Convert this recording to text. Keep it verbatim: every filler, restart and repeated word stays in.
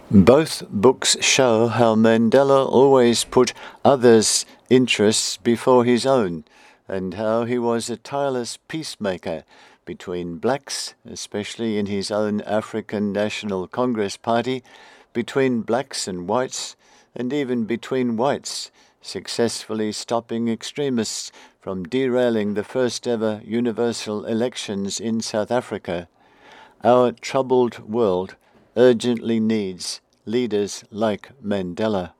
Both books show how Mandela always put others' interests before his own, and how he was a tireless peacemaker between blacks, especially in his own African National Congress Party, between blacks and whites, and even between whites, successfully stopping extremists from derailing the first ever universal elections in South Africa. Our troubled world urgently needs leaders like Mandela.